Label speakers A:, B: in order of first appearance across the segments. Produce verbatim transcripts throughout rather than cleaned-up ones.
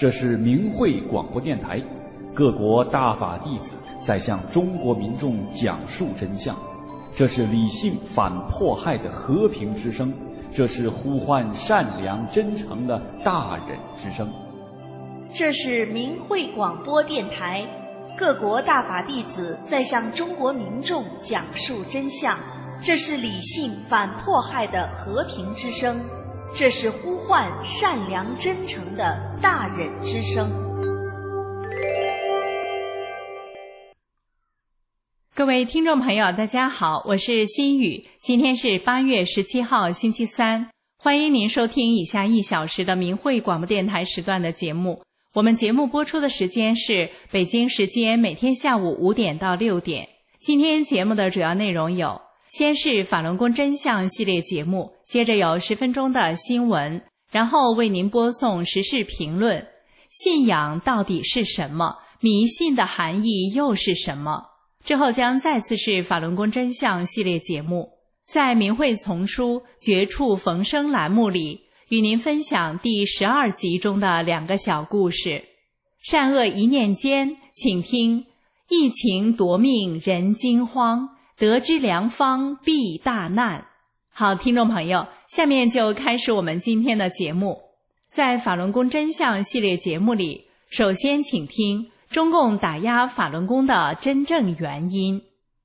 A: 这是明慧广播电台，各国大法弟子在向中国民众讲述真相。这是理性反迫害的和平之声，这是呼唤善良真诚的大忍之声。
B: 这是明慧广播电台，各国大法弟子在向中国民众讲述真相。这是理性反迫害的和平之声，这是呼唤善良真诚的大忍之声。
C: 各位听众朋友大家好，我是心雨，今天是八月十七号星期三，欢迎您收听以下一小时的明慧广播电台时段的节目。我们节目播出的时间是北京时间每天下午五点到六点。今天节目的主要内容有：先是法轮功真相系列节目，接着有十分钟的新闻，然后为您播送时事评论。信仰到底是什么？迷信的含义又是什么？之后将再次是法轮功真相系列节目，在明慧丛书绝处逢生栏目里，与您分享第十二集中的两个小故事。善恶一念间，请听：疫情夺命人惊慌，得知良方避大难。好，听众朋友，下面就开始我们今天的节目。在法轮功真相系列节目里，首先请听中共打压法轮功的真正原因。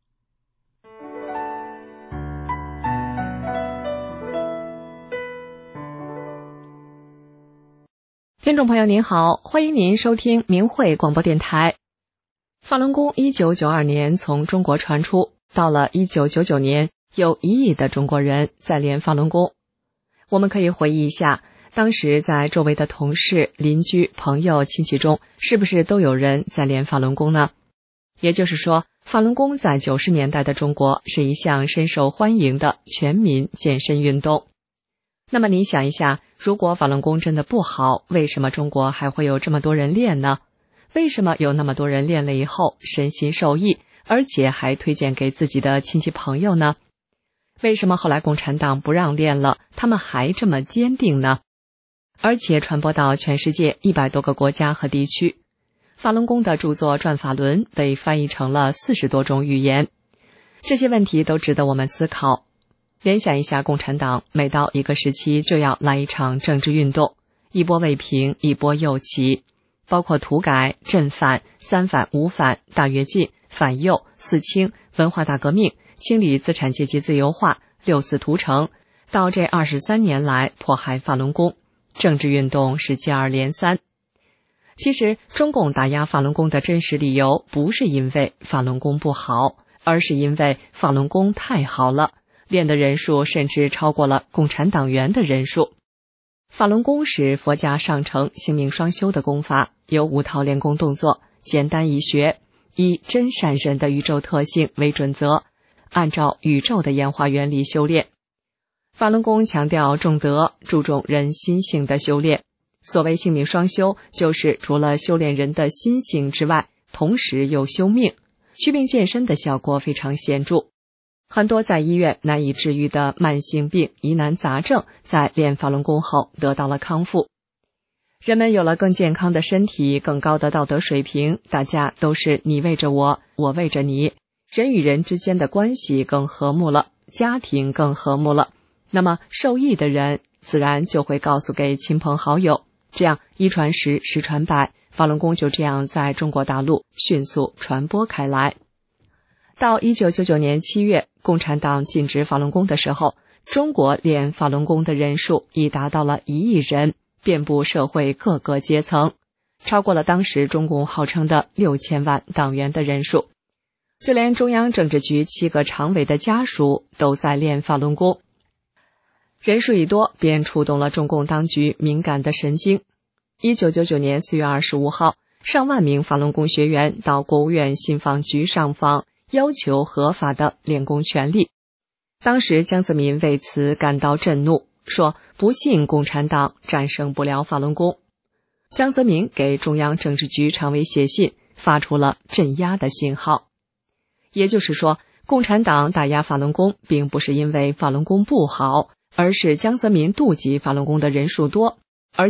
D: 听众朋友您好，欢迎您收听明慧广播电台。法轮功一九九二年从中国传出，到了一九九九年，有一亿的中国人在练法轮功。我们可以回忆一下，当时在周围的同事、邻居、朋友、亲戚中，是不是都有人在练法轮功呢？也就是说，法轮功在九十年代的中国是一项深受欢迎的全民健身运动。那么你想一下，如果法轮功真的不好，为什么中国还会有这么多人练呢？为什么有那么多人练了以后身心受益，而且还推荐给自己的亲戚朋友呢？为什么后来共产党不让练了，他们还这么坚定呢？而且传播到全世界一百多个国家和地区。法轮功的著作《转法轮》被翻译成了四十多种语言。这些问题都值得我们思考。联想一下，共产党每到一个时期就要来一场政治运动，一波未平，一波又起，包括土改、镇反、三反、五反、大跃进、反右、四清、文化大革命、清理资产阶级自由化、六四屠城，到这二十三年来迫害法轮功，政治运动是接二连三。其实中共打压法轮功的真实理由不是因为法轮功不好，而是因为法轮功太好了，练的人数甚至超过了共产党员的人数。法轮功是佛家上乘性命双修的功法，有五套练功动作，简单易学，以真善忍的宇宙特性为准则，按照宇宙的演化原理修炼。法轮功强调重德，注重人心性的修炼。所谓性命双修，就是除了修炼人的心性之外，同时又修命，祛病健身的效果非常显著。很多在医院难以治愈的慢性病、疑难杂症，在练法轮功后得到了康复。人们有了更健康的身体，更高的道德水平，大家都是你为着我，我为着你，人与人之间的关系更和睦了，家庭更和睦了。那么受益的人自然就会告诉给亲朋好友，这样一传十，十传百，法轮功就这样在中国大陆迅速传播开来。到一九九九年七月，共产党禁止法轮功的时候，中国练法轮功的人数已达到了一亿人，遍布社会各个阶层，超过了当时中共号称的六千万党员的人数。就连中央政治局七个常委的家属都在练法轮功。人数一多，便触动了中共当局敏感的神经。一九九九年四月二十五号，上万名法轮功学员到国务院信访局上访，要求合法的练功权利。当时江泽民为此感到震怒，说不信共产党战胜不了法轮功。江泽民给中央政治局常委写信，发出了镇压的信号。也就是说，共产党打压法轮功并不是因为法轮功不好，而是江泽民妒忌法轮功的人数多，而且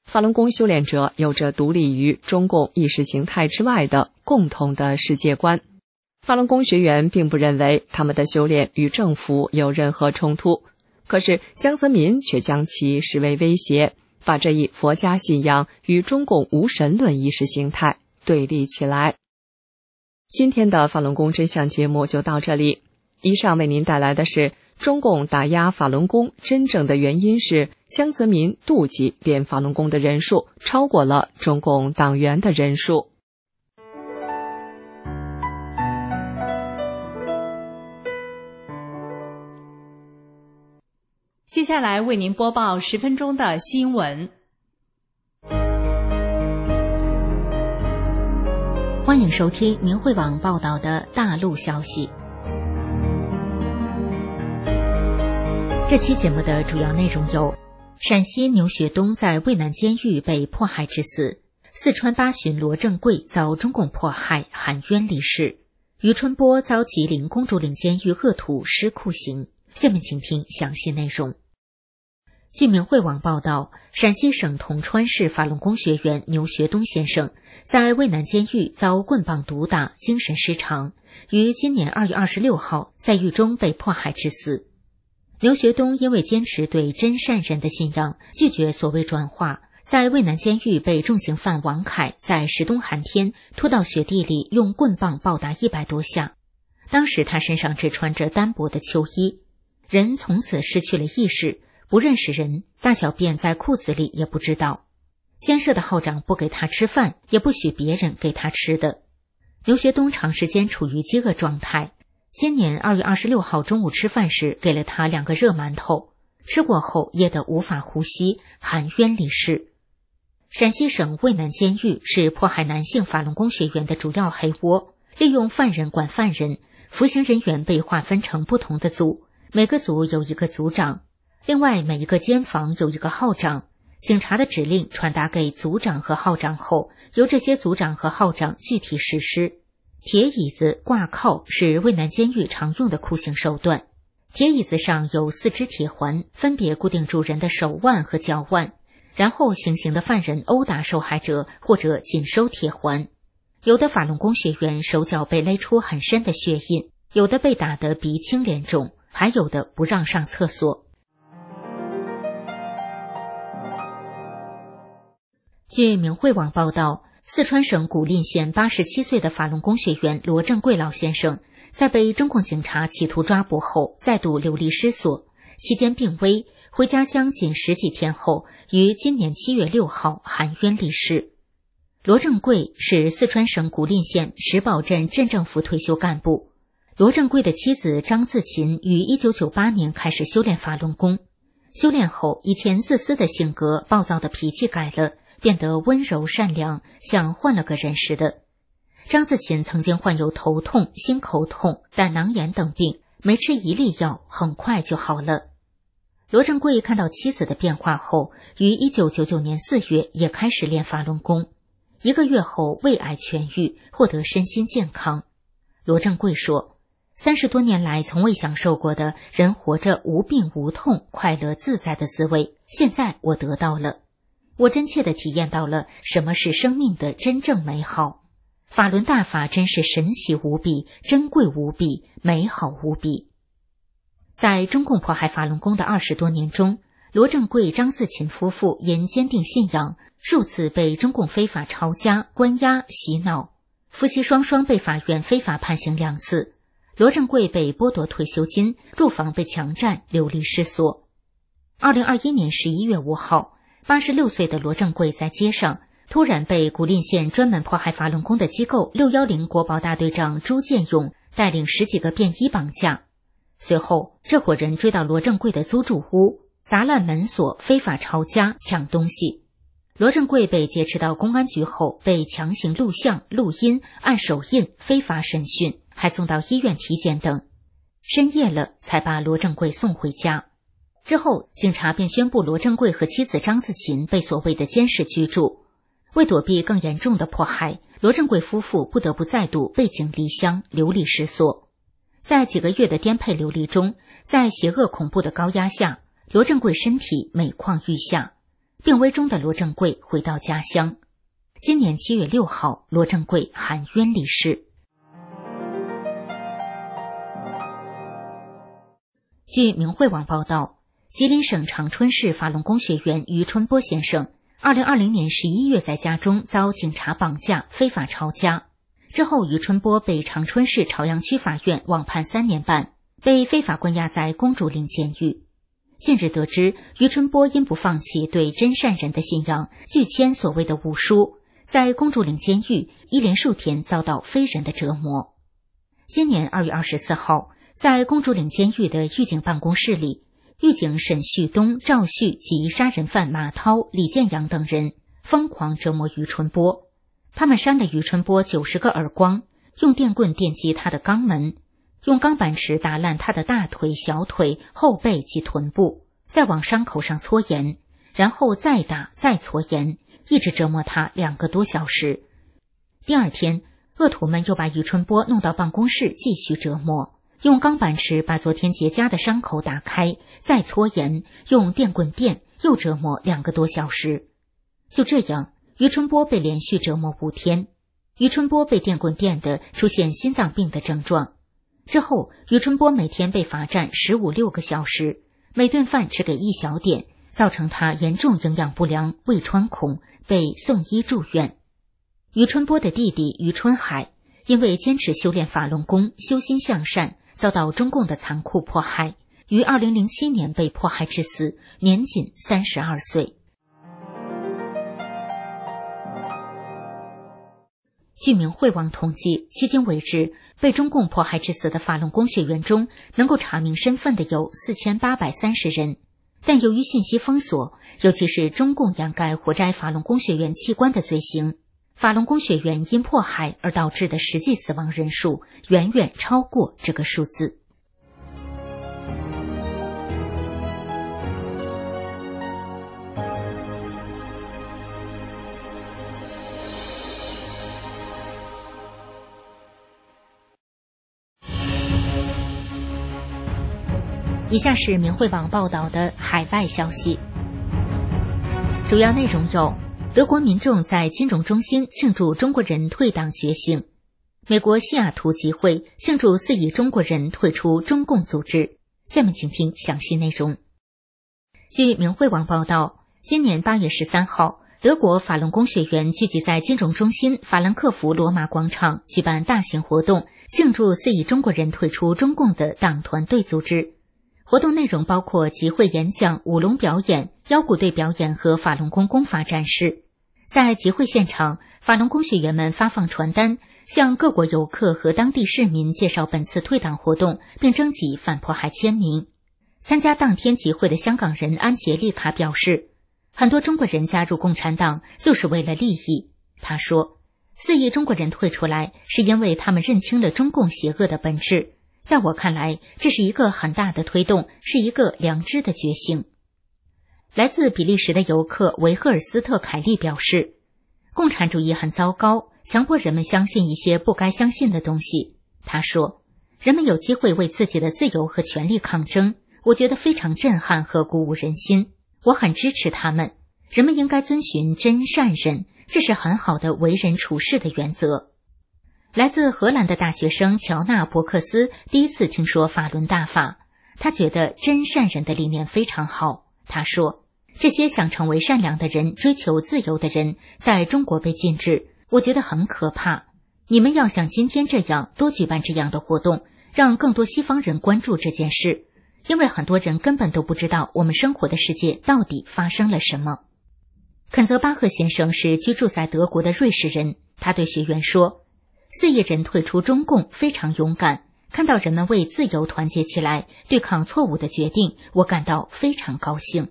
D: 法轮功修炼者有着独立于中共意识形态之外的共同的世界观。法轮功学员并不认为他们的修炼与政府有任何冲突，可是江泽民却将其视为威胁，把这一佛家信仰与中共无神论意识形态对立起来。今天的法轮功真相节目就到这里，以上为您带来的是中共打压法轮功真正的原因是江泽民妒忌练法轮功的人数超过了中共党员的人数。
C: 接下来为您播报十分钟的新闻。
E: 欢迎收听明慧网报道的大陆消息。这期节目的主要内容有：陕西牛学东在渭南监狱被迫害致死；四川巴旬罗正贵遭中共迫害含冤离世；于春波遭吉林公主岭监狱恶徒施酷刑。下面请听详细内容。据明慧网报道，陕西省铜川市法轮功学员牛学东先生在渭南监狱遭棍棒毒打，精神失常，于今年二月二十六号在狱中被迫害致死。牛学东因为坚持对真善人的信仰，拒绝所谓转化，在渭南监狱被重刑犯王凯在十冬寒天拖到雪地里，用棍棒暴打一百多下。当时他身上只穿着单薄的秋衣，人从此失去了意识，不认识人，大小便在裤子里也不知道。监舍的号长不给他吃饭，也不许别人给他吃的。牛学东长时间处于饥饿状态。今年二月二十六号中午吃饭时，给了他两个热馒头，吃过后噎得无法呼吸，含冤离世。陕西省渭南监狱是迫害男性法轮功学员的主要黑窝，利用犯人管犯人，服刑人员被划分成不同的组，每个组有一个组长，另外每一个监房有一个号长。警察的指令传达给组长和号长后，由这些组长和号长具体实施。铁椅子、挂靠是渭南监狱常用的酷刑手段。铁椅子上有四只铁环，分别固定住人的手腕和脚腕，然后行刑的犯人殴打受害者或者紧收铁环。有的法轮功学员手脚被勒出很深的血印，有的被打得鼻青脸肿，还有的不让上厕所。据明慧网报道，四川省古蔺县八十七岁的法轮功学员罗正贵老先生，在被中共警察企图抓捕后，再度流离失所，期间病危，回家乡仅十几天后，于今年七月六号含冤离世。罗正贵是四川省古蔺县石宝镇镇政府退休干部。罗正贵的妻子张自勤于一九九八年开始修炼法轮功，修炼后，以前自私的性格、暴躁的脾气改了，变得温柔善良，像换了个人似的。张自勤曾经患有头痛、心口痛、胆囊炎等病，没吃一粒药，很快就好了。罗正贵看到妻子的变化后，于一九九九年四月也开始练法轮功，一个月后胃癌痊愈，获得身心健康。罗正贵说，三十多年来从未享受过的人活着无病无痛、快乐自在的滋味，现在我得到了。我真切地体验到了什么是生命的真正美好。法轮大法真是神奇无比，珍贵无比，美好无比。在中共迫害法轮功的二十多年中，罗正贵、张自勤夫妇因坚定信仰，数次被中共非法抄家、关押、洗脑，夫妻双双被法院非法判刑两次。罗正贵被剥夺退休金，住房被强占，流离失所。二零二一年十一月五号，八十六岁的罗正贵在街上突然被古蔺县专门迫害法轮功的机构六一零国保大队长朱建勇带领十几个便衣绑架。随后，这伙人追到罗正贵的租住屋，砸烂门锁，非法抄家，抢东西。罗正贵被劫持到公安局后，被强行录像、录音、按手印，非法审讯，还送到医院体检等。深夜了，才把罗正贵送回家。之后，警察便宣布罗正贵和妻子张自勤被所谓的监视居住。为躲避更严重的迫害，罗正贵夫妇不得不再度背井离乡，流离失所。在几个月的颠沛流离中，在邪恶恐怖的高压下，罗正贵身体每况愈下。 病危中的罗正贵回到家乡。今年七月六号，罗正贵含冤离世。据明慧网报道，吉林省长春市法轮功学员于春波先生二零二零年十一月在家中遭警察绑架，非法抄家。之后，于春波被长春市朝阳区法院网判三年半，被非法关押在公主岭监狱。近日得知，于春波因不放弃对真善人的信仰，拒签所谓的武书，在公主岭监狱一连数天遭到非人的折磨。今年二月二十四号，在公主岭监狱的狱警办公室里，狱警沈旭东、赵旭及杀人犯马涛、李建阳等人疯狂折磨于春波。他们扇了于春波九十个耳光，用电棍电击他的肛门，用钢板尺打烂他的大腿、小腿、后背及臀部，再往伤口上搓盐，然后再打再搓盐，一直折磨他两个多小时。第二天，恶徒们又把于春波弄到办公室继续折磨，用钢板尺把昨天结痂的伤口打开，再搓盐，用电棍电，又折磨两个多小时。就这样，于春波被连续折磨五天。于春波被电棍电的出现心脏病的症状。之后，于春波每天被罚站十五六个小时，每顿饭只给一小点，造成他严重营养不良、胃穿孔，被送医住院。于春波的弟弟于春海因为坚持修炼法轮功、修心向善，遭到中共的残酷迫害，于二零零七年被迫害致死，年仅三十二岁。据明慧网统计，迄今为止，被中共迫害致死的法轮功学员中，能够查明身份的有四千八百三十人。但由于信息封锁，尤其是中共掩盖活摘法轮功学员器官的罪行，法轮功学员因迫害而导致的实际死亡人数远远超过这个数字。以下是明慧网报道的海外消息，主要内容有：德国民众在金融中心庆祝中国人退党觉醒；美国西雅图集会庆祝四亿中国人退出中共组织。下面请听详细内容。据明慧网报道，今年八月十三号，德国法轮功学员聚集在金融中心法兰克福罗马广场举办大型活动，庆祝四亿中国人退出中共的党团队组织。活动内容包括集会演讲、舞龙表演、腰鼓队表演和法轮功功法展示。在集会现场，法轮功学员们发放传单，向各国游客和当地市民介绍本次退党活动，并征集反迫害签名。参加当天集会的香港人安杰丽卡表示，很多中国人加入共产党就是为了利益。他说，四亿中国人退出来是因为他们认清了中共邪恶的本质。在我看来，这是一个很大的推动，是一个良知的觉醒。来自比利时的游客维赫尔斯特凯利表示，共产主义很糟糕，强迫人们相信一些不该相信的东西。他说，人们有机会为自己的自由和权利抗争，我觉得非常震撼和鼓舞人心，我很支持他们。人们应该遵循真善忍，这是很好的为人处事的原则。来自荷兰的大学生乔纳伯克斯第一次听说法轮大法，他觉得真善忍的理念非常好。他说，这些想成为善良的人、追求自由的人在中国被禁止，我觉得很可怕。你们要像今天这样多举办这样的活动，让更多西方人关注这件事，因为很多人根本都不知道我们生活的世界到底发生了什么。肯泽巴赫先生是居住在德国的瑞士人，他对学员说，四亿人退出中共非常勇敢，看到人们为自由团结起来，对抗错误的决定，我感到非常高兴。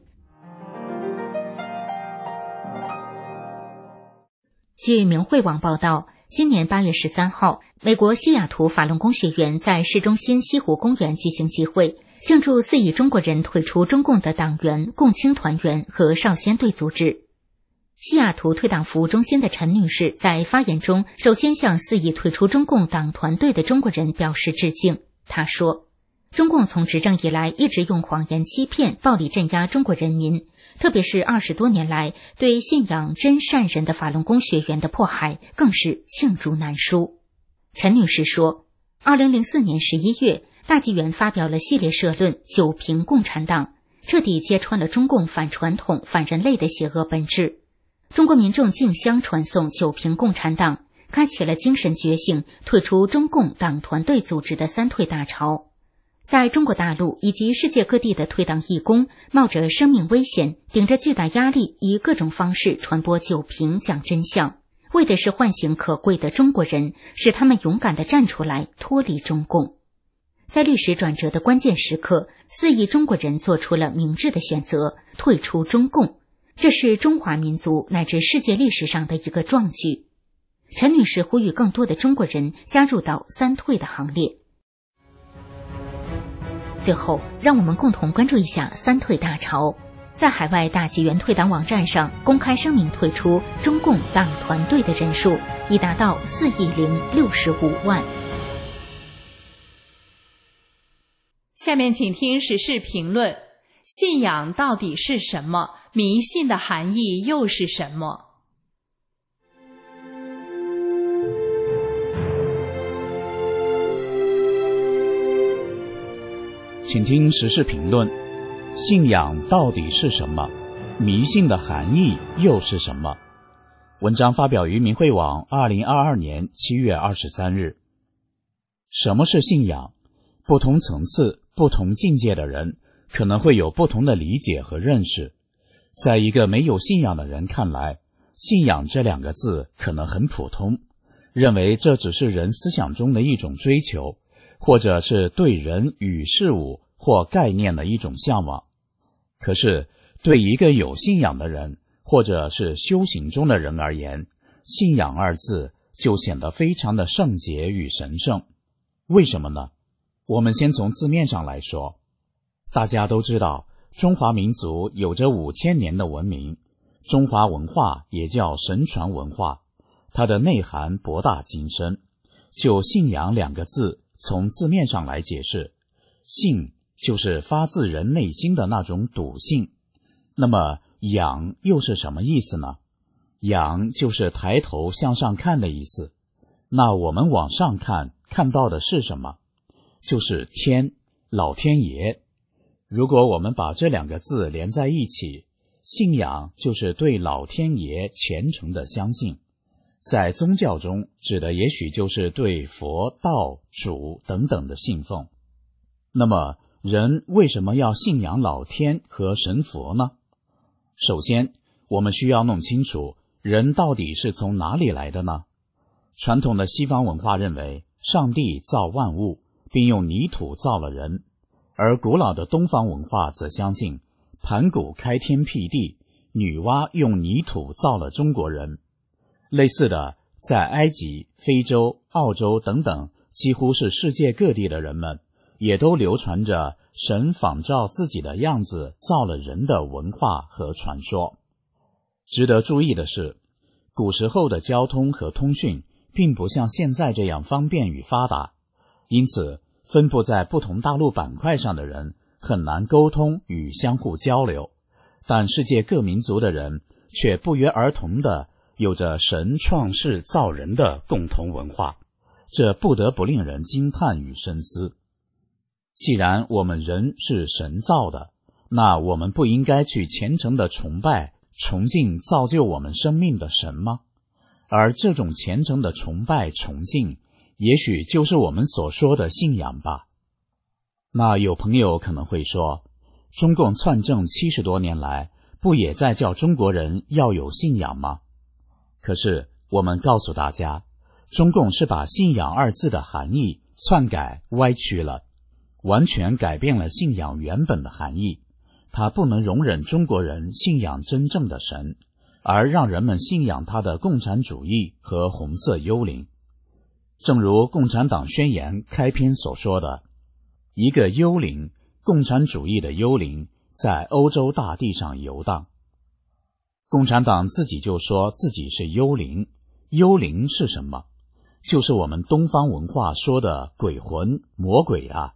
E: 据明慧网报道，今年八月十三号，美国西雅图法轮功学员在市中心西湖公园举行集会，庆祝四亿中国人退出中共的党员、共青团员和少先队组织。西雅图退党服务中心的陈女士在发言中，首先向四亿退出中共党团队的中国人表示致敬。她说， 中共从执政以来一直用谎言欺骗、暴力镇压中国人民，特别是二十多年来对信仰真善人的法轮功学员的迫害更是罄竹难书。陈女士说，二零零四年十一月，大纪元发表了系列社论九评共产党，彻底揭穿了中共反传统、反人类的邪恶本质。中国民众竞相传颂九评共产党，开启了精神觉醒、退出中共党团队组织的三退大潮。在中国大陆以及世界各地的退党义工冒着生命危险，顶着巨大压力，以各种方式传播九评讲真相，为的是唤醒可贵的中国人，使他们勇敢地站出来脱离中共。在历史转折的关键时刻，四亿中国人做出了明智的选择，退出中共，这是中华民族乃至世界历史上的一个壮举。陈女士呼吁更多的中国人加入到三退的行列。最后，让我们共同关注一下三退大潮。在海外大纪元退党网站上公开声明退出中共党团队的人数已达到四亿零六十五万。
C: 下面请听时事评论：信仰到底是什么？迷信的含义又是什么？
F: 请听时事评论：信仰到底是什么？迷信的含义又是什么？文章发表于明慧网二零二二年七月二十三日。什么是信仰？不同层次、不同境界的人可能会有不同的理解和认识。在一个没有信仰的人看来，信仰这两个字可能很普通，认为这只是人思想中的一种追求，或者是对人与事物或概念的一种向往。可是对一个有信仰的人，或者是修行中的人而言，信仰二字就显得非常的圣洁与神圣。为什么呢？我们先从字面上来说，大家都知道中华民族有着五千年的文明，中华文化也叫神传文化，它的内涵博大精深。就信仰两个字，从字面上来解释，信就是发自人内心的那种笃信。那么仰又是什么意思呢？仰就是抬头向上看的意思。那我们往上看，看到的是什么？就是天，老天爷。如果我们把这两个字连在一起，信仰就是对老天爷虔诚的相信。在宗教中指的也许就是对佛、道、主等等的信奉。那么人为什么要信仰老天和神佛呢？首先，我们需要弄清楚人到底是从哪里来的呢？传统的西方文化认为上帝造万物，并用泥土造了人，而古老的东方文化则相信盘古开天辟地，女娲用泥土造了中国人。类似的，在埃及、非洲、澳洲等等几乎是世界各地的人们，也都流传着神仿照自己的样子造了人的文化和传说。值得注意的是，古时候的交通和通讯并不像现在这样方便与发达，因此分布在不同大陆板块上的人很难沟通与相互交流，但世界各民族的人却不约而同地有着神创世造人的共同文化，这不得不令人惊叹与深思。既然我们人是神造的，那我们不应该去虔诚地崇拜、崇敬造就我们生命的神吗？而这种虔诚的崇拜、崇敬，也许就是我们所说的信仰吧。那有朋友可能会说，中共篡政七十多年来，不也在叫中国人要有信仰吗？可是我们告诉大家，中共是把信仰二字的含义篡改歪曲了，完全改变了信仰原本的含义。它不能容忍中国人信仰真正的神，而让人们信仰他的共产主义和红色幽灵。正如共产党宣言开篇所说的，一个幽灵，共产主义的幽灵，在欧洲大地上游荡。共产党自己就说自己是幽灵。幽灵是什么？就是我们东方文化说的鬼魂、魔鬼啊。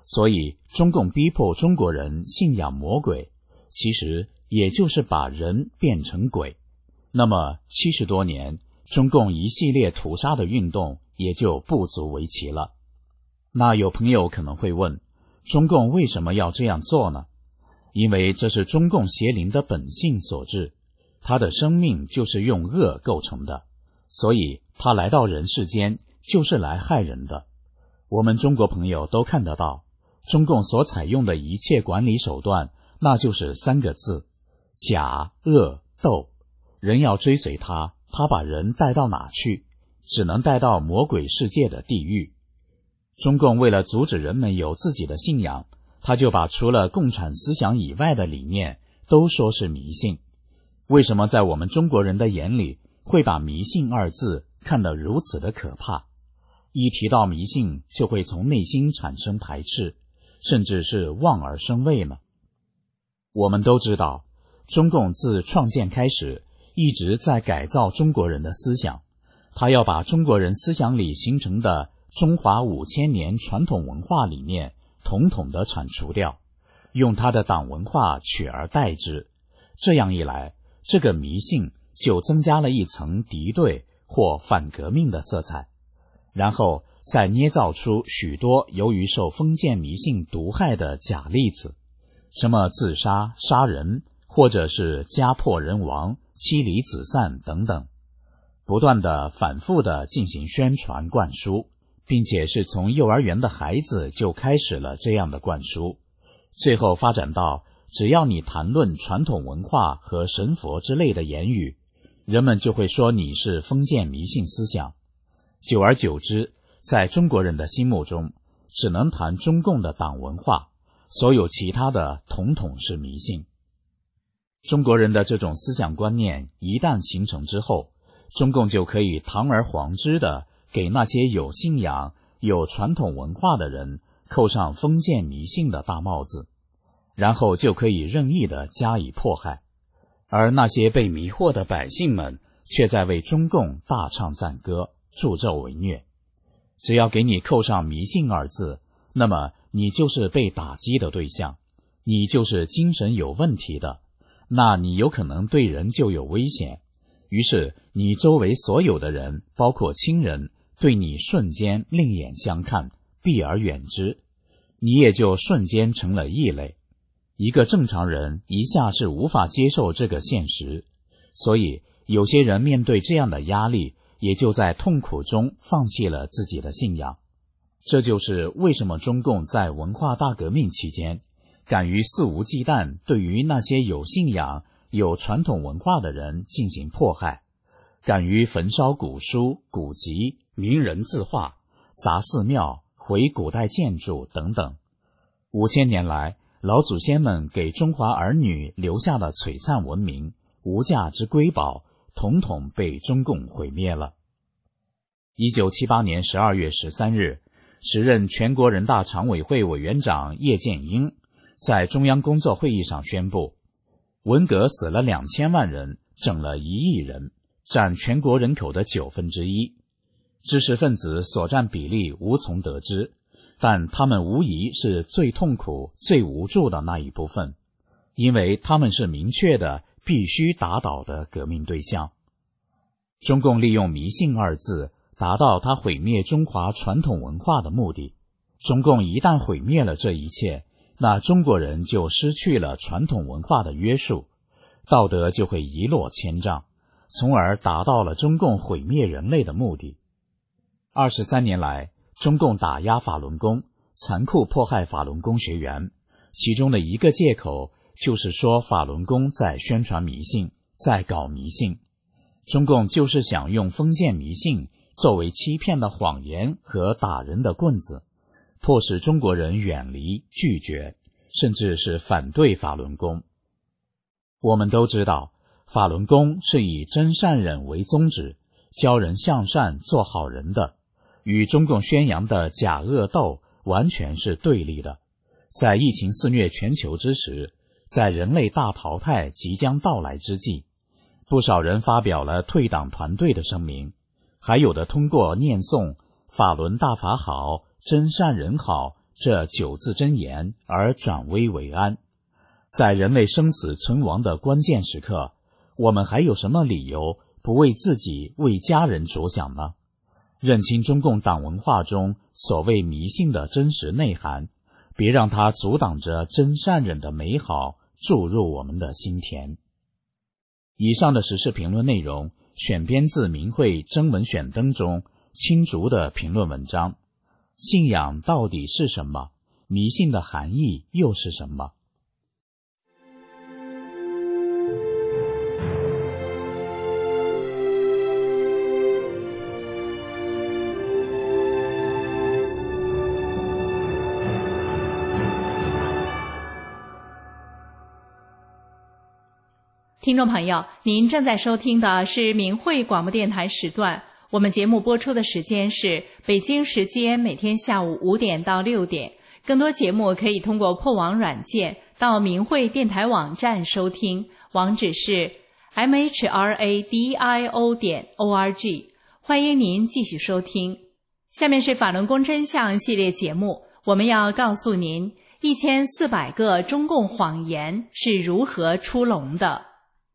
F: 所以中共逼迫中国人信仰魔鬼，其实也就是把人变成鬼。那么七十多年，中共一系列屠杀的运动也就不足为奇了。那有朋友可能会问，中共为什么要这样做呢？因为这是中共邪灵的本性所致，他的生命就是用恶构成的，所以他来到人世间就是来害人的。我们中国朋友都看得到，中共所采用的一切管理手段，那就是三个字：假、恶、斗。人要追随他，他把人带到哪去？只能带到魔鬼世界的地狱。中共为了阻止人们有自己的信仰，他就把除了共产思想以外的理念都说是迷信。为什么在我们中国人的眼里会把迷信二字看得如此的可怕？一提到迷信，就会从内心产生排斥，甚至是望而生畏呢？我们都知道，中共自创建开始一直在改造中国人的思想，他要把中国人思想里形成的中华五千年传统文化理念统统的铲除掉，用他的党文化取而代之。这样一来，这个迷信就增加了一层敌对或反革命的色彩，然后再捏造出许多由于受封建迷信毒害的假例子，什么自杀、杀人，或者是家破人亡、妻离子散等等，不断的反复的进行宣传灌输，并且是从幼儿园的孩子就开始了这样的灌输，最后发展到只要你谈论传统文化和神佛之类的言语，人们就会说你是封建迷信思想。久而久之，在中国人的心目中，只能谈中共的党文化，所有其他的统统是迷信。中国人的这种思想观念一旦形成之后，中共就可以堂而皇之的给那些有信仰、有传统文化的人扣上封建迷信的大帽子，然后就可以任意的加以迫害。而那些被迷惑的百姓们却在为中共大唱赞歌，助纣为虐。只要给你扣上迷信二字，那么你就是被打击的对象，你就是精神有问题的，那你有可能对人就有危险。于是你周围所有的人，包括亲人，对你瞬间另眼相看，避而远之，你也就瞬间成了异类。一个正常人一下是无法接受这个现实，所以有些人面对这样的压力，也就在痛苦中放弃了自己的信仰。这就是为什么中共在文化大革命期间敢于肆无忌惮对于那些有信仰、有传统文化的人进行迫害，敢于焚烧古书、古籍、名人字画、砸寺庙、毁古代建筑等等。五千年来，老祖先们给中华儿女留下的璀璨文明、无价之瑰宝，统统被中共毁灭了。一九七八年十二月十三日，时任全国人大常委会委员长叶剑英在中央工作会议上宣布，文革死了两千万人，整了一亿人，占全国人口的九分之一。知识分子所占比例无从得知，但他们无疑是最痛苦、最无助的那一部分，因为他们是明确的必须打倒的革命对象。中共利用迷信二字，达到他毁灭中华传统文化的目的。中共一旦毁灭了这一切，那中国人就失去了传统文化的约束，道德就会一落千丈，从而达到了中共毁灭人类的目的。二十三年来，中共打压法轮功，残酷迫害法轮功学员，其中的一个借口就是说法轮功在宣传迷信，在搞迷信。中共就是想用封建迷信作为欺骗的谎言和打人的棍子，迫使中国人远离、拒绝，甚至是反对法轮功。我们都知道，法轮功是以真善忍为宗旨，教人向善做好人的，与中共宣扬的假恶斗完全是对立的。在疫情肆虐全球之时，在人类大淘汰即将到来之际，不少人发表了退党团队的声明，还有的通过念诵法轮大法好、真善人好、 这九字真言而转危为安。在人类生死存亡的关键时刻，我们还有什么理由不为自己、为家人着想呢？认清中共党文化中所谓迷信的真实内涵，别让它阻挡着真善忍的美好注入我们的心田。以上的时事评论内容选编自明慧征文选登中青竹的评论文章，信仰到底是什么？迷信的含义又是什么？
C: 听众朋友，您正在收听的是明慧广播电台时段，我们节目播出的时间是北京时间每天下午五点到六点。更多节目可以通过破网软件到明慧电台网站收听，网址是 m h r a d i o 点 o r g。欢迎您继续收听。下面是法轮功真相系列节目，我们要告诉您一千四百个中共谎言是如何出笼的。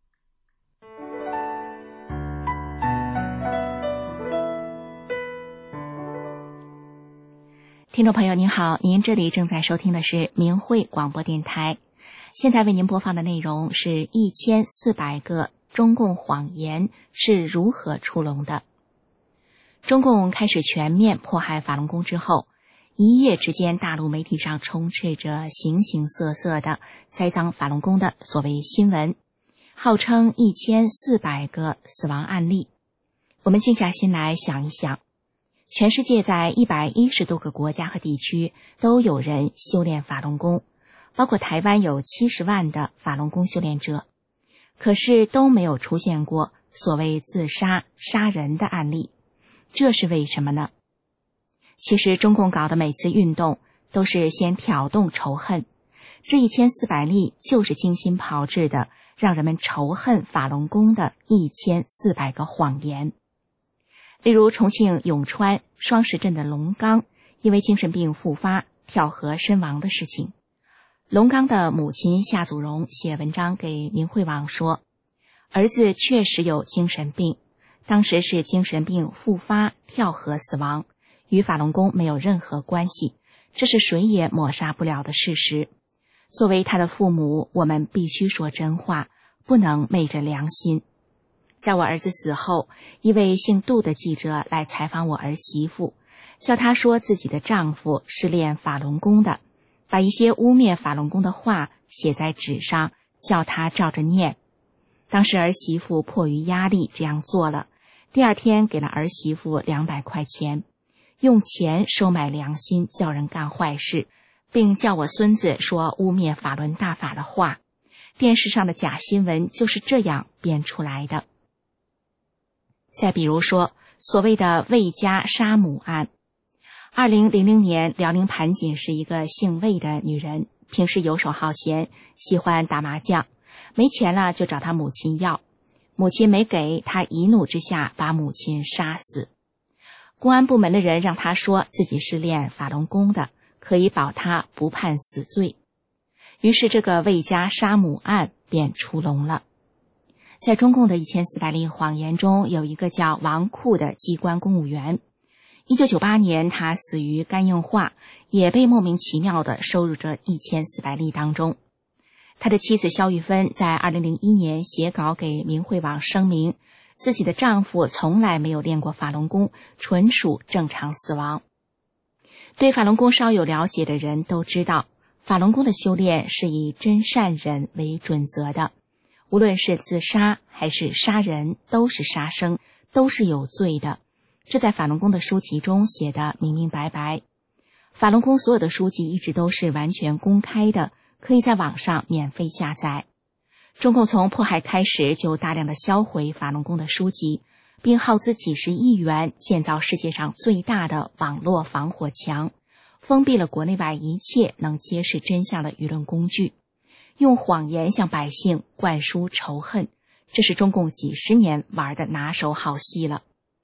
G: 听众朋友您好，您这里正在收听的是明慧广播电台，现在为您播放的内容是一千四百个中共谎言是如何出笼的。中共开始全面迫害法轮功之后，一夜之间大陆媒体上充斥着形形色色的栽赃法轮功的所谓新闻，号称一千四百个死亡案例。我们静下心来想一想，全世界在一百一十多个国家和地区都有人修炼法轮功，包括台湾有七十万的法轮功修炼者，可是都没有出现过所谓自杀杀人的案例，这是为什么呢？其实中共搞的每次运动都是先挑动仇恨，这一千四百例就是精心炮制的让人们仇恨法轮功的一千四百个谎言。例如重庆永川双石镇的龙刚因为精神病复发跳河身亡的事情，龙刚的母亲夏祖荣写文章给明慧网说，儿子确实有精神病，当时是精神病复发跳河死亡，与法轮功没有任何关系，这是谁也抹杀不了的事实。作为他的父母，我们必须说真话，不能昧着良心。在我儿子死后，一位姓杜的记者来采访我儿媳妇，叫她说自己的丈夫是练法轮功的，把一些污蔑法轮功的话写在纸上，叫她照着念。当时儿媳妇迫于压力这样做了，第二天给了儿媳妇两百块钱，用钱收买良心，叫人干坏事，并叫我孙子说污蔑法轮大法的话。电视上的假新闻就是这样编出来的。再比如说所谓的魏家杀母案，二零零零年辽宁盘锦是一个姓魏的女人，平时游手好闲，喜欢打麻将，没钱了就找她母亲要，母亲没给，她一怒之下把母亲杀死。公安部门的人让她说自己是练法轮功的，可以保她不判死罪，于是这个魏家杀母案便出笼了。在中共的一千四百例谎言中，有一个叫王库的机关公务员，一九九八年他死于肝硬化，也被莫名其妙地收入这一千四百例当中。他的妻子肖玉芬在二零零一年写稿给明慧网声明，自己的丈夫从来没有练过法轮功，纯属正常死亡。对法轮功稍有了解的人都知道，法轮功的修炼是以真善忍为准则的，无论是自杀还是杀人，都是杀生，都是有罪的。这在法轮功的书籍中写得明明白白。法轮功所有的书籍一直都是完全公开的，可以在网上免费下载。中共从迫害开始就大量的销毁法轮功的书籍，并耗资几十亿元建造世界上最大的网络防火墙，封闭了国内外一切能揭示真相的舆论工具，用谎言向百姓灌输仇恨，这是中共几十年玩的拿手好戏了。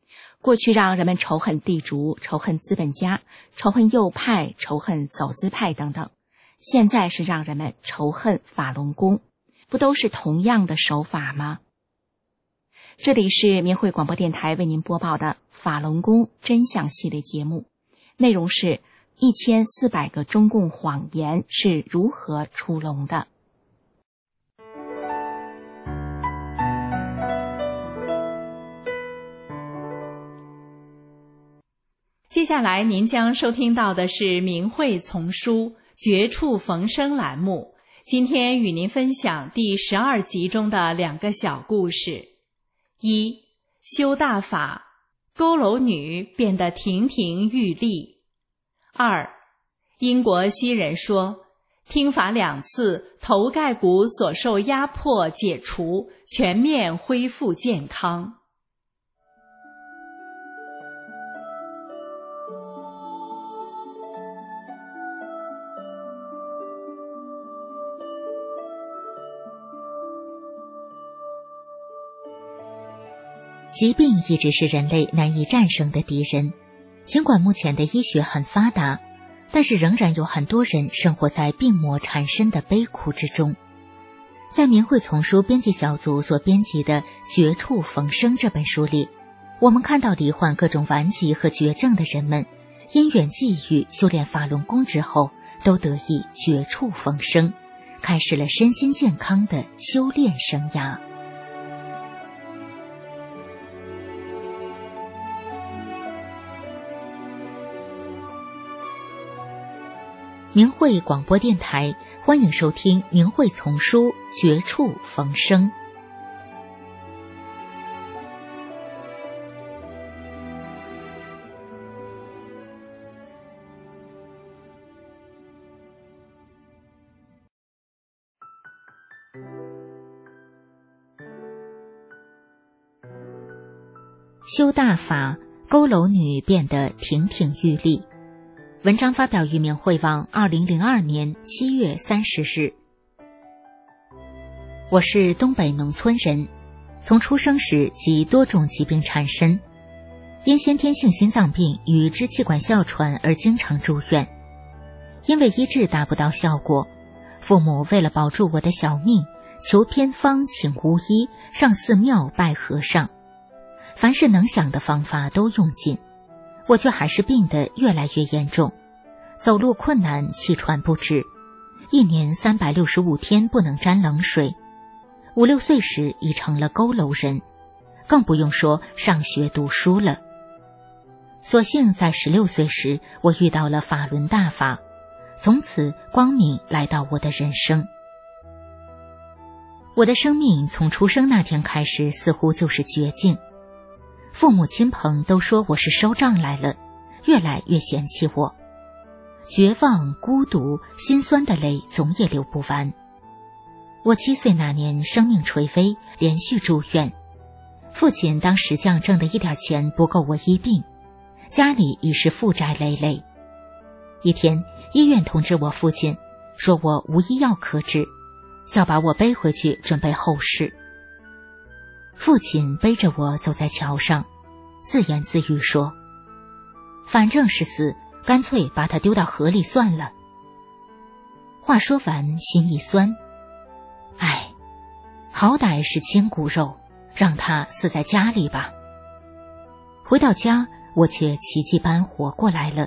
G: 过去让人们仇恨地主、仇恨资本家、仇恨右派、仇恨走资派等等，现在是让人们仇恨法轮功，不都是同样的手法吗？这里是明慧广播电台为您播报的法轮功真相系列节目，内容是一千四百个中共谎言是如何出笼的。
C: 接下来您将收听到的是明慧丛书绝处逢生栏目，今天与您分享第十二集中的两个小故事。一、修大法，佝偻女变得亭亭玉立。二、英国西人说，听法两次，头盖骨所受压迫解除，全面恢复健康。
E: 疾病一直是人类难以战胜的敌人，尽管目前的医学很发达，但是仍然有很多人生活在病魔缠身的悲苦之中。在明慧丛书编辑小组所编辑的《绝处逢生》这本书里，我们看到罹患各种顽疾和绝症的人们，因缘际遇修炼法轮功之后，都得以绝处逢生，开始了身心健康的修炼生涯。明慧广播电台，欢迎收听明慧丛书《绝处逢生》。修大法，佝偻女变得亭亭玉立。文章发表于明慧网二零零二年七月三十日。我是东北农村人，从出生时即多种疾病缠身，因先天性心脏病与支气管哮喘而经常住院。因为医治达不到效果，父母为了保住我的小命，求偏方请巫医，上寺庙拜和尚，凡是能想的方法都用尽，我却还是病得越来越严重，走路困难，气喘不止，一年三百六十五天不能沾冷水。五六岁时已成了佝偻人，更不用说上学读书了。所幸在十六岁时，我遇到了法轮大法，从此光明来到我的人生。我的生命从出生那天开始，似乎就是绝境。父母亲朋都说我是收账来了，越来越嫌弃我。绝望、孤独、心酸的泪总也流不完。我七岁那年生命垂危，连续住院。父亲当石匠挣的一点钱不够我医病，家里已是负债累累。一天，医院通知我父亲，说我无医药可治，叫把我背回去准备后事。父亲背着我走在桥上，自言自语说，反正是死，干脆把他丢到河里算了。话说完，心一酸，唉，好歹是亲骨肉，让他死在家里吧。回到家，我却奇迹般活过来了。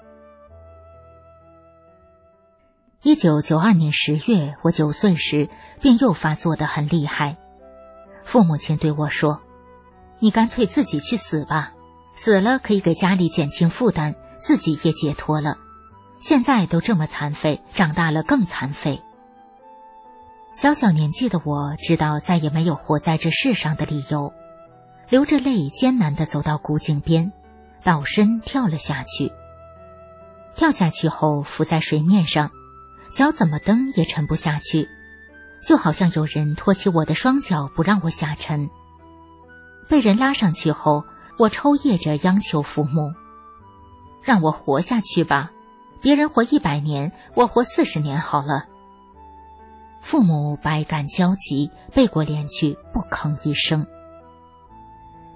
E: 一九九二年十月，我九岁时，病又发作得很厉害。父母亲对我说，你干脆自己去死吧，死了可以给家里减轻负担，自己也解脱了。现在都这么残废，长大了更残废。小小年纪的我知道再也没有活在这世上的理由，流着泪艰难地走到古井边，倒身跳了下去。跳下去后浮在水面上，脚怎么蹬也沉不下去，就好像有人托起我的双脚不让我下沉。被人拉上去后，我抽噎着央求父母，让我活下去吧，别人活一百年，我活四十年好了。父母百感交集，背过脸去，不吭一声。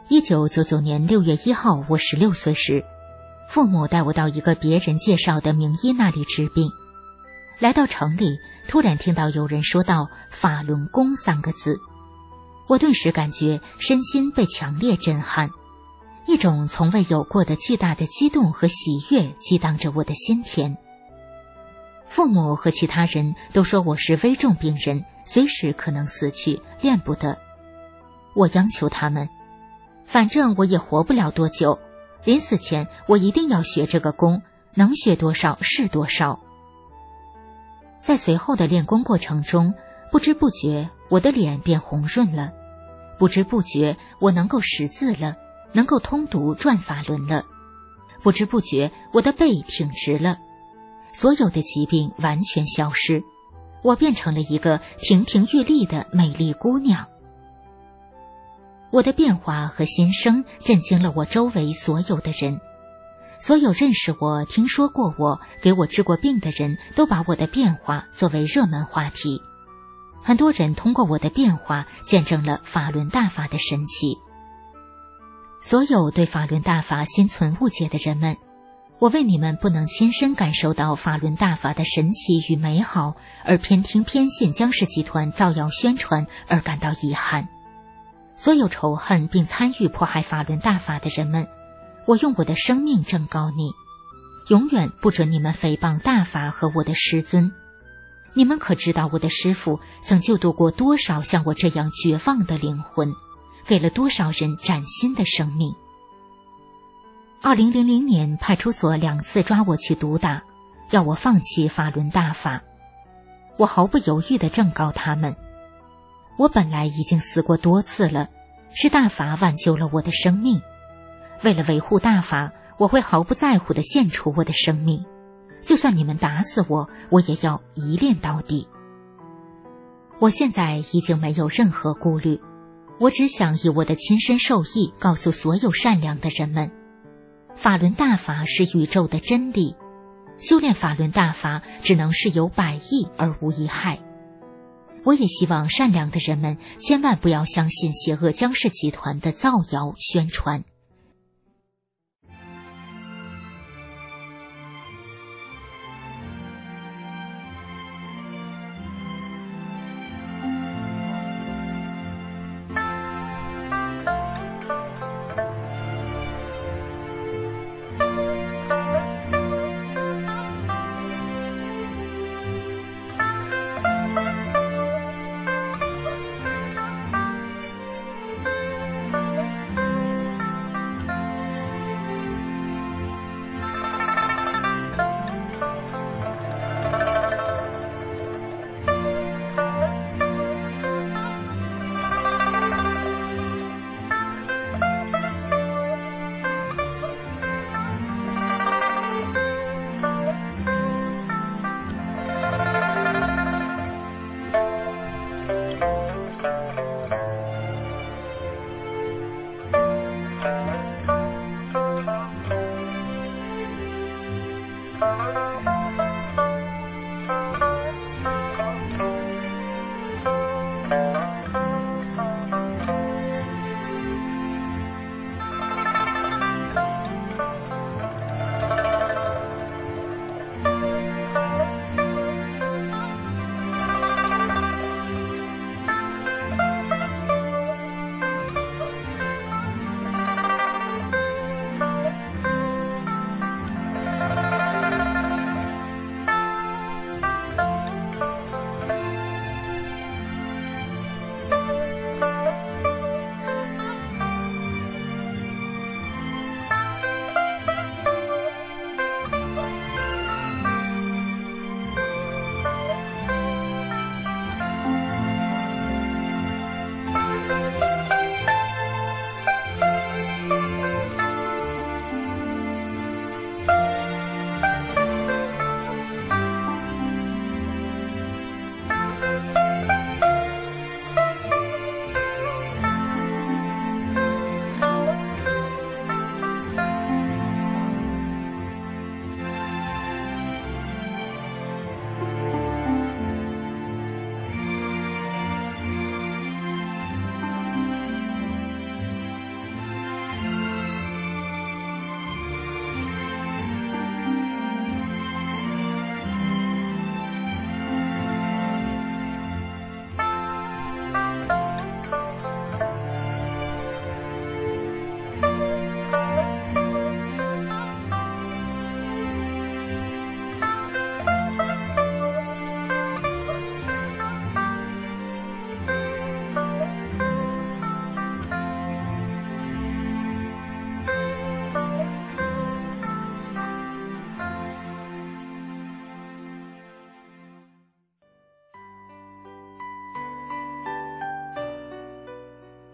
E: 一九九九年六月一号，我十六岁时，父母带我到一个别人介绍的名医那里治病。来到城里，突然听到有人说到法轮功三个字，我顿时感觉身心被强烈震撼，一种从未有过的巨大的激动和喜悦激荡着我的心田。父母和其他人都说我是危重病人，随时可能死去，练不得。我央求他们，反正我也活不了多久，临死前我一定要学这个功，能学多少是多少。在随后的练功过程中，不知不觉我的脸变红润了，不知不觉我能够识字了，能够通读转法轮了，不知不觉我的背挺直了，所有的疾病完全消失，我变成了一个亭亭玉立的美丽姑娘。我的变化和新生震惊了我周围所有的人，所有认识我、听说过我、给我治过病的人都把我的变化作为热门话题。很多人通过我的变化见证了法轮大法的神奇。所有对法轮大法心存误解的人们，我为你们不能亲身感受到法轮大法的神奇与美好，而偏听偏信姜氏集团造谣宣传而感到遗憾。所有仇恨并参与迫害法轮大法的人们，我用我的生命正告你，永远不准你们诽谤大法和我的师尊。你们可知道我的师父曾救度过多少像我这样绝望的灵魂，给了多少人崭新的生命。二零零零年派出所两次抓我去毒打，要我放弃法轮大法。我毫不犹豫地正告他们，我本来已经死过多次了，是大法挽救了我的生命。为了维护大法，我会毫不在乎地献出我的生命，就算你们打死我，我也要一练到底。我现在已经没有任何顾虑，我只想以我的亲身受益告诉所有善良的人们，法轮大法是宇宙的真理，修炼法轮大法只能是有百益而无一害。我也希望善良的人们千万不要相信邪恶姜氏集团的造谣宣传。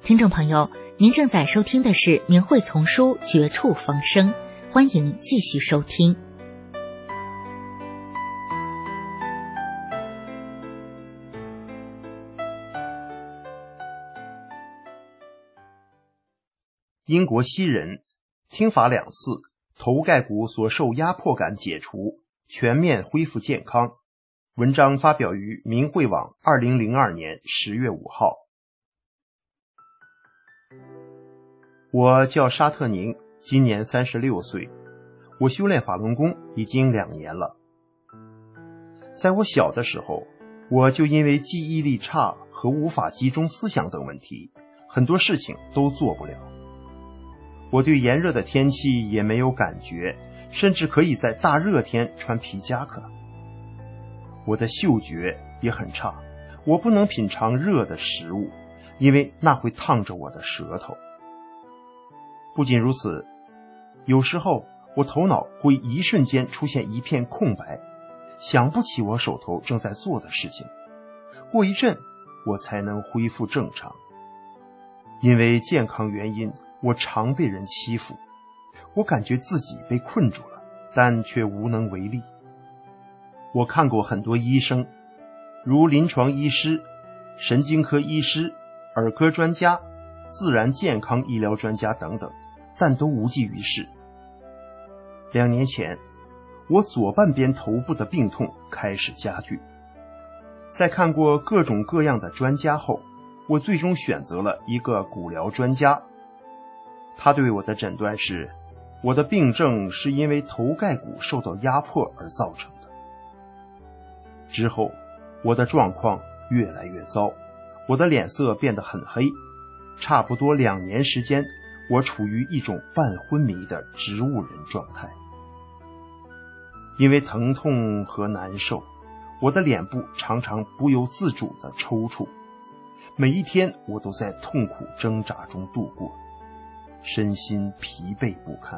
E: 听众朋友，您正在收听的是明慧丛书《绝处逢生》，欢迎继续收听。
H: 英国西人听法两次，头盖骨所受压迫感解除，全面恢复健康。文章发表于明慧网二零零二年十月五号。我叫沙特宁，今年三十六岁，我修炼法轮功已经两年了。在我小的时候，我就因为记忆力差和无法集中思想等问题，很多事情都做不了。我对炎热的天气也没有感觉，甚至可以在大热天穿皮夹克。我的嗅觉也很差，我不能品尝热的食物，因为那会烫着我的舌头。不仅如此，有时候我头脑会一瞬间出现一片空白，想不起我手头正在做的事情。过一阵，我才能恢复正常。因为健康原因，我常被人欺负，我感觉自己被困住了，但却无能为力。我看过很多医生，如临床医师、神经科医师、儿科专家、自然健康医疗专家等等，但都无济于事。两年前，我左半边头部的病痛开始加剧。在看过各种各样的专家后，我最终选择了一个骨疗专家。他对我的诊断是，我的病症是因为头盖骨受到压迫而造成的。之后，我的状况越来越糟，我的脸色变得很黑，差不多两年时间，我处于一种半昏迷的植物人状态。因为疼痛和难受，我的脸部常常不由自主地抽搐，每一天我都在痛苦挣扎中度过，身心疲惫不堪。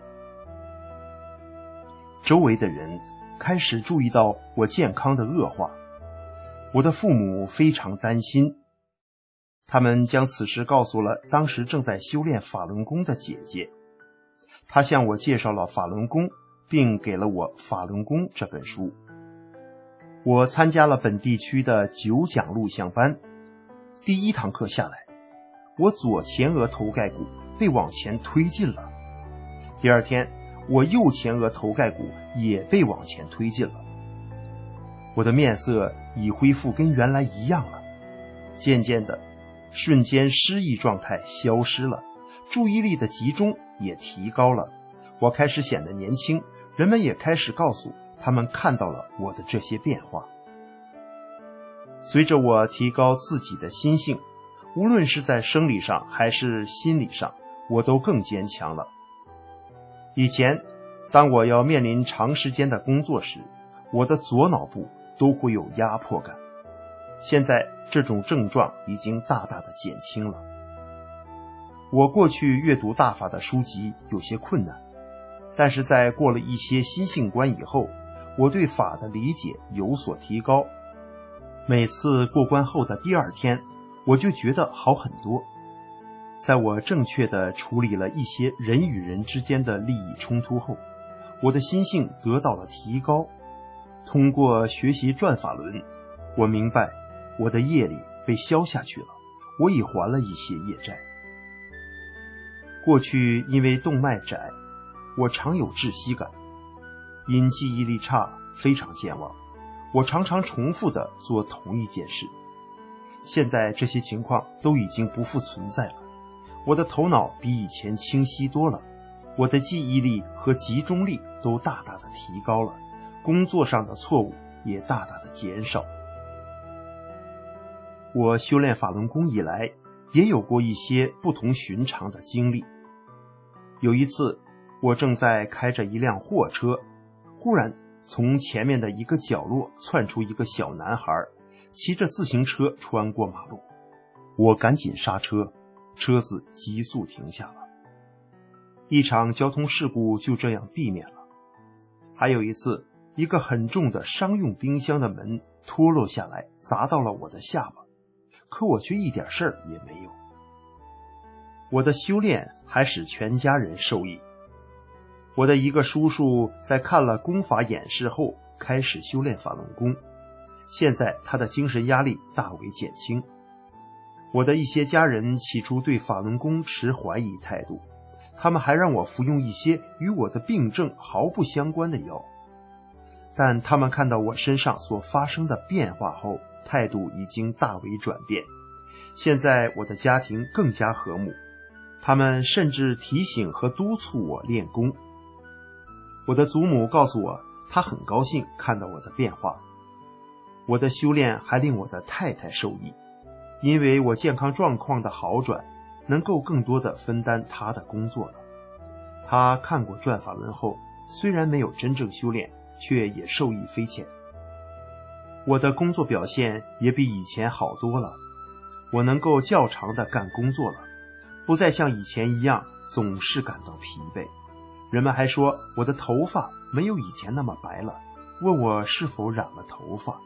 H: 周围的人开始注意到我健康的恶化，我的父母非常担心，他们将此事告诉了当时正在修炼法轮功的姐姐。她向我介绍了法轮功，并给了我《法轮功》这本书。我参加了本地区的九讲录像班，第一堂课下来，我左前额头盖骨被往前推进了。第二天，我右前额头盖骨也被往前推进了。我的面色已恢复跟原来一样了，渐渐的，瞬间失忆状态消失了，注意力的集中也提高了，我开始显得年轻，人们也开始告诉他们看到了我的这些变化。随着我提高自己的心性，无论是在生理上还是心理上，我都更坚强了。以前，当我要面临长时间的工作时，我的左脑部都会有压迫感。现在这种症状已经大大的减轻了。我过去阅读大法的书籍有些困难，但是在过了一些心性关以后，我对法的理解有所提高。每次过关后的第二天，我就觉得好很多。在我正确地处理了一些人与人之间的利益冲突后，我的心性得到了提高。通过学习转法轮，我明白我的业力被消下去了，我已还了一些业债。过去因为动脉窄，我常有窒息感，因记忆力差非常健忘，我常常重复地做同一件事。现在这些情况都已经不复存在了，我的头脑比以前清晰多了，我的记忆力和集中力都大大的提高了，工作上的错误也大大的减少。我修炼法轮功以来，也有过一些不同寻常的经历。有一次，我正在开着一辆货车，忽然从前面的一个角落窜出一个小男孩，骑着自行车穿过马路。我赶紧刹车，车子急速停下了。一场交通事故就这样避免了。还有一次，一个很重的商用冰箱的门脱落下来，砸到了我的下巴，可我却一点事儿也没有。 我的修炼还使全家人受益。我的一个叔叔在看了功法演示后开始修炼法轮功，现在他的精神压力大为减轻。我的一些家人起初对法轮功持怀疑态度，他们还让我服用一些与我的病症毫不相关的药，但他们看到我身上所发生的变化后，态度已经大为转变。现在我的家庭更加和睦，他们甚至提醒和督促我练功。我的祖母告诉我，她很高兴看到我的变化。我的修炼还令我的太太受益，因为我健康状况的好转，能够更多的分担她的工作了。她看过转法轮后，虽然没有真正修炼，却也受益匪浅。我的工作表现也比以前好多了，我能够较长的干工作了，不再像以前一样总是感到疲惫。人们还说我的头发没有以前那么白了，问我是否染了头发。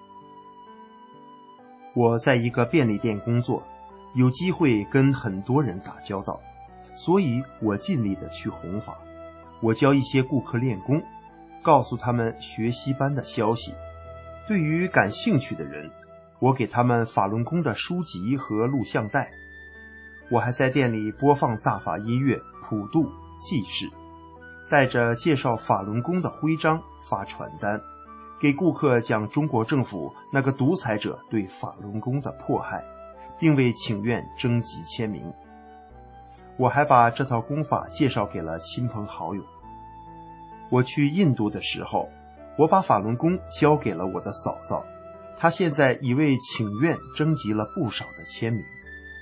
H: 我在一个便利店工作，有机会跟很多人打交道，所以我尽力的去弘法。我教一些顾客练功，告诉他们学习班的消息。对于感兴趣的人，我给他们法轮功的书籍和录像带。我还在店里播放大法音乐、普渡、济世，带着介绍法轮功的徽章发传单，给顾客讲中国政府那个独裁者对法轮功的迫害，并为请愿征集签名。我还把这套功法介绍给了亲朋好友。我去印度的时候，我把法轮功交给了我的嫂嫂，她现在已为请愿征集了不少的签名。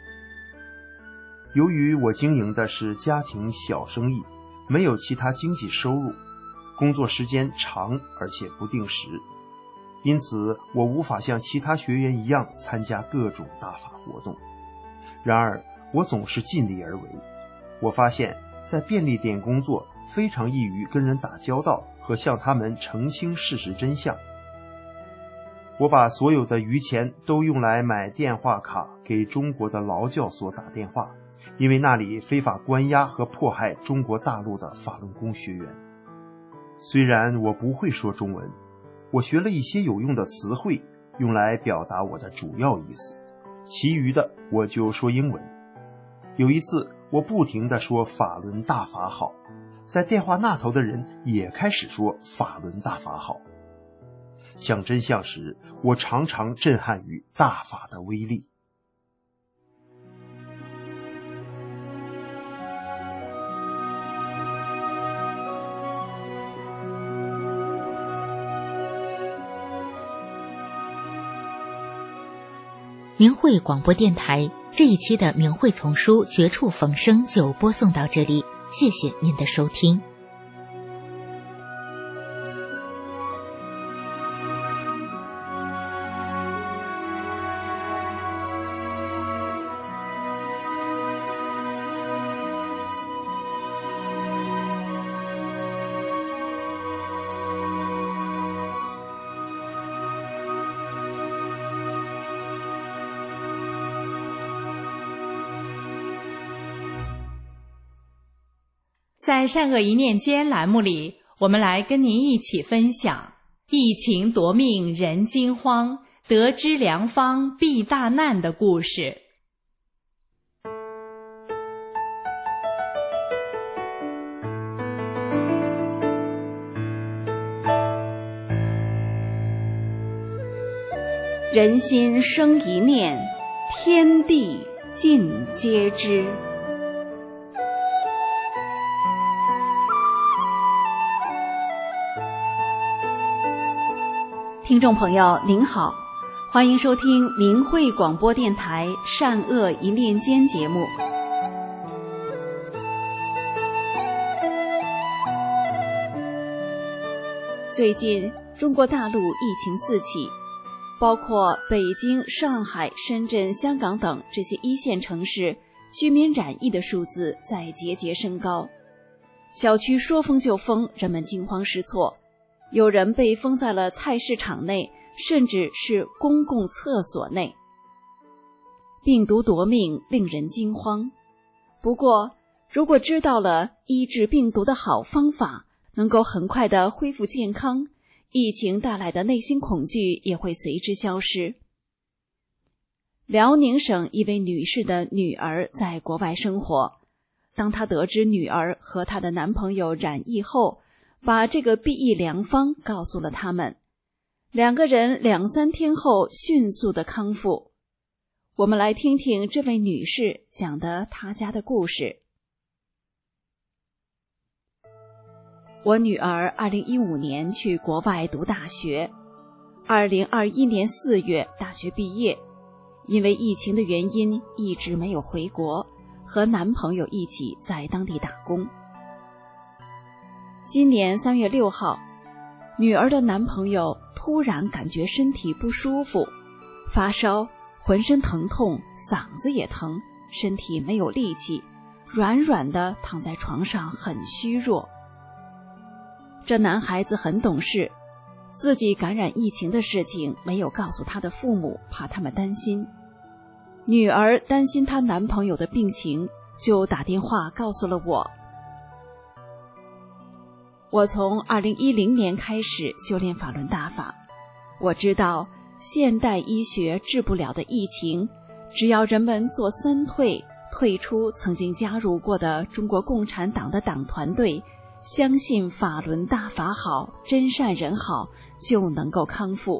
H: 由于我经营的是家庭小生意，没有其他经济收入，工作时间长而且不定时，因此我无法像其他学员一样参加各种大法活动。然而我总是尽力而为。我发现在便利店工作非常易于跟人打交道和向他们澄清事实真相。我把所有的余钱都用来买电话卡给中国的劳教所打电话，因为那里非法关押和迫害中国大陆的法轮功学员。虽然我不会说中文，我学了一些有用的词汇，用来表达我的主要意思，其余的我就说英文。有一次我不停地说法轮大法好，在电话那头的人也开始说法轮大法好。讲真相时，我常常震撼于大法的威力。
E: 明慧广播电台这一期的明慧丛书《绝处逢生》就播送到这里，谢谢您的收听。
C: 在善恶一念间栏目里，我们来跟您一起分享疫情夺命人惊慌，得知良方避大难的故事。
I: 人心生一念，天地尽皆知。听众朋友您好，欢迎收听明慧广播电台善恶一念间节目。最近中国大陆疫情四起，包括北京、上海、深圳、香港等这些一线城市，居民染疫的数字在节节升高。小区说封就封，人们惊慌失措。有人被封在了菜市场内，甚至是公共厕所内。病毒夺命，令人惊慌。 不过，如果知道了医治病毒的好方法，能够很快的恢复健康，疫情带来的内心恐惧也会随之消失。辽宁省一位女士的女儿在国外生活，当她得知女儿和她的男朋友染疫后，把这个避疫良方告诉了他们，两个人两三天后迅速的康复。我们来听听这位女士讲的她家的故事。我女儿二零一五年去国外读大学，二零二一年四月大学毕业，因为疫情的原因一直没有回国，和男朋友一起在当地打工。今年三月六号，女儿的男朋友突然感觉身体不舒服，发烧，浑身疼痛，嗓子也疼，身体没有力气，软软的躺在床上，很虚弱。这男孩子很懂事，自己感染疫情的事情没有告诉他的父母，怕他们担心。女儿担心她男朋友的病情，就打电话告诉了我。我从二零一零年开始修炼法轮大法，我知道现代医学治不了的疫情，只要人们做三退，退出曾经加入过的中国共产党的党团队，相信法轮大法好，真善人好，就能够康复。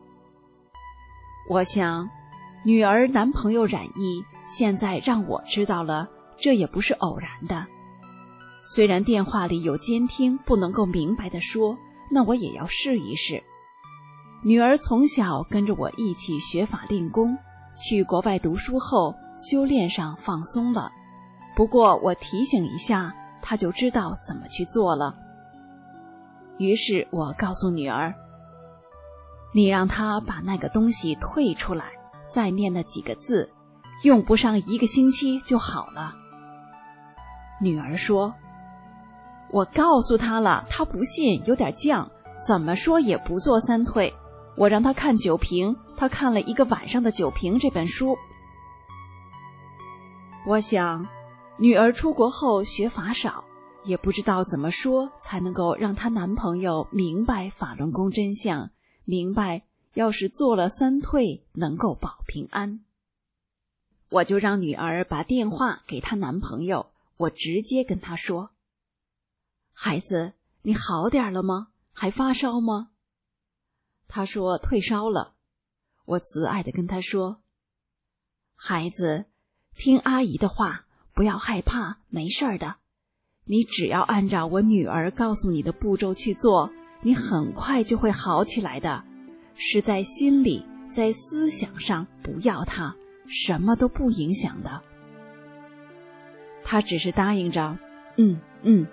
I: 我想，女儿男朋友染疫，现在让我知道了，这也不是偶然的。虽然电话里有监听，不能够明白地说，那我也要试一试。女儿从小跟着我一起学法练功，去国外读书后，修炼上放松了。不过我提醒一下，她就知道怎么去做了。于是我告诉女儿，你让她把那个东西退出来，再念那几个字，用不上一个星期就好了。女儿说，我告诉她了，她不信，有点犟，怎么说也不做三退。我让她看酒瓶，她看了一个晚上的酒瓶这本书。我想，女儿出国后学法少，也不知道怎么说才能够让她男朋友明白法轮功真相，明白要是做了三退能够保平安。我就让女儿把电话给她男朋友，我直接跟她说，孩子，你好点了吗？还发烧吗？她说退烧了。我慈爱地跟她说，孩子，听阿姨的话，不要害怕，没事儿的。你只要按照我女儿告诉你的步骤去做，你很快就会好起来的。是在心里，在思想上不要它，什么都不影响的。她只是答应着，嗯嗯。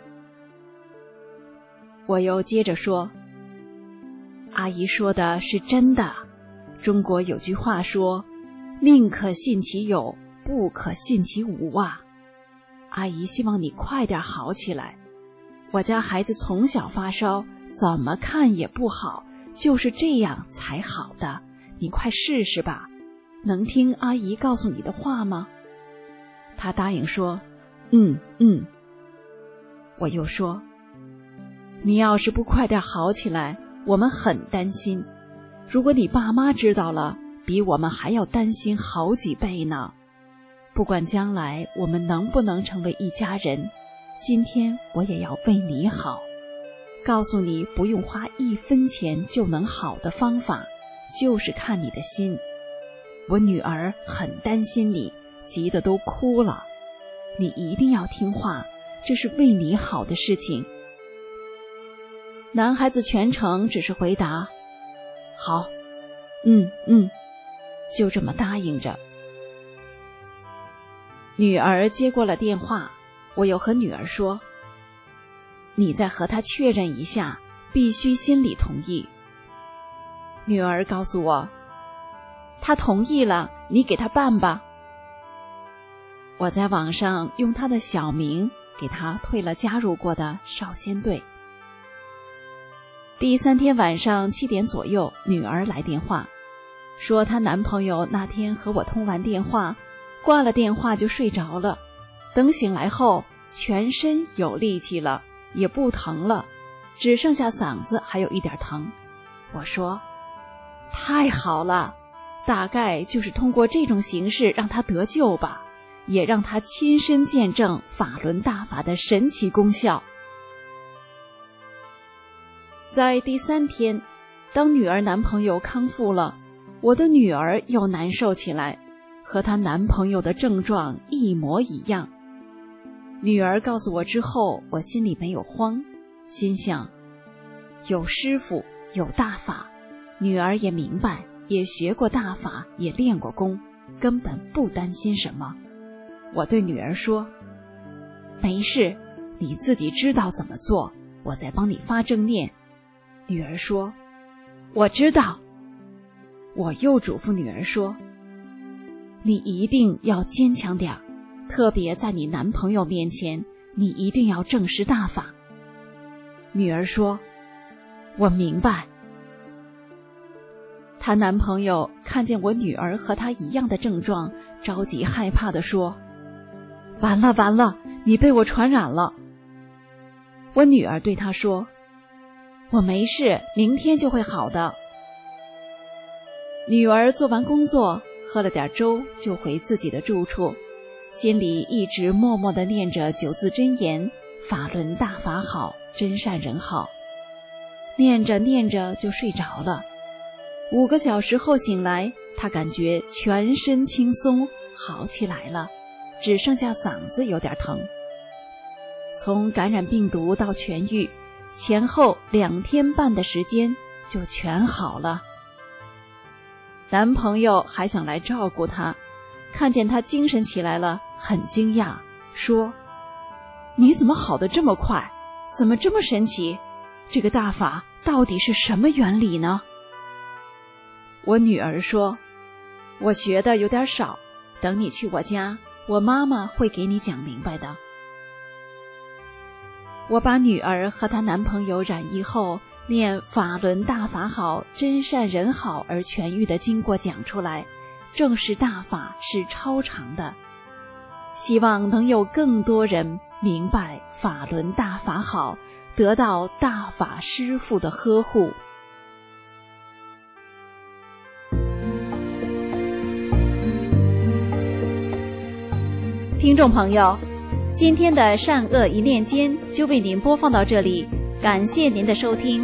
I: 我又接着说，阿姨说的是真的。中国有句话说，宁可信其有，不可信其无啊。阿姨希望你快点好起来。我家孩子从小发烧，怎么看也不好，就是这样才好的。你快试试吧，能听阿姨告诉你的话吗？她答应说，嗯嗯。我又说，你要是不快点好起来，我们很担心。如果你爸妈知道了，比我们还要担心好几倍呢。不管将来我们能不能成为一家人，今天我也要为你好，告诉你不用花一分钱就能好的方法，就是看你的心。我女儿很担心你，急得都哭了。你一定要听话，这是为你好的事情。男孩子全程只是回答，好，嗯嗯，就这么答应着。女儿接过了电话，我又和女儿说，你再和他确认一下，必须心里同意。女儿告诉我，他同意了，你给他办吧。我在网上用他的小名给他退了加入过的少先队。第三天晚上七点左右，女儿来电话，说她男朋友那天和我通完电话，挂了电话就睡着了， 等醒来后，全身有力气了，也不疼了，只剩下嗓子还有一点疼。我说，太好了，大概就是通过这种形式让他得救吧，也让他亲身见证法轮大法的神奇功效。在第三天，当女儿男朋友康复了，我的女儿又难受起来，和她男朋友的症状一模一样。女儿告诉我之后，我心里没有慌，心想，有师父，有大法，女儿也明白，也学过大法，也练过功，根本不担心什么。我对女儿说，没事，你自己知道怎么做，我再帮你发正念。女儿说，我知道。我又嘱咐女儿说，你一定要坚强点，特别在你男朋友面前，你一定要正视大法。女儿说，我明白。她男朋友看见我女儿和她一样的症状，着急害怕地说，完了完了，你被我传染了。我女儿对他说，我没事，明天就会好的。女儿做完工作，喝了点粥，就回自己的住处，心里一直默默地念着九字真言，法轮大法好，真善人好。念着念着就睡着了。五个小时后醒来，她感觉全身轻松，好起来了，只剩下嗓子有点疼。从感染病毒到痊愈，前后两天半的时间就全好了。男朋友还想来照顾她，看见她精神起来了，很惊讶，说，你怎么好得这么快？怎么这么神奇？这个大法到底是什么原理呢？我女儿说，我学的有点少，等你去我家，我妈妈会给你讲明白的。我把女儿和她男朋友染疫后念法轮大法好，真善人好而痊愈的经过讲出来，正是大法是超常的，希望能有更多人明白法轮大法好，得到大法师父的呵护。听众朋友，今天的善恶一念间就为您播放到这里，感谢您的收听。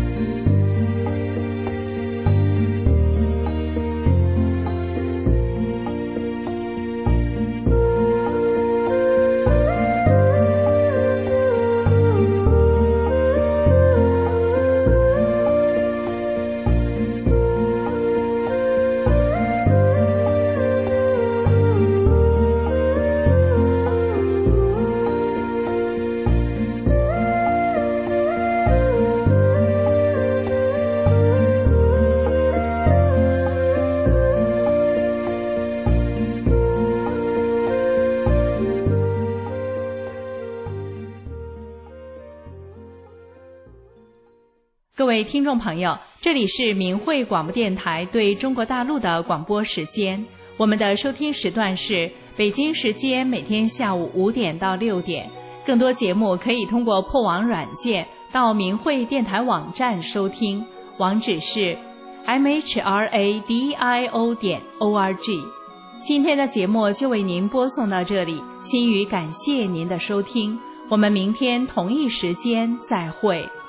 C: 各位听众朋友，这里是明慧广播电台对中国大陆的广播时间，我们的收听时段是北京时间每天下午五点到六点。更多节目可以通过破网软件到明慧电台网站收听，网址是 m h r a d i o 点 o r g。今天的节目就为您播送到这里，心语感谢您的收听，我们明天同一时间再会。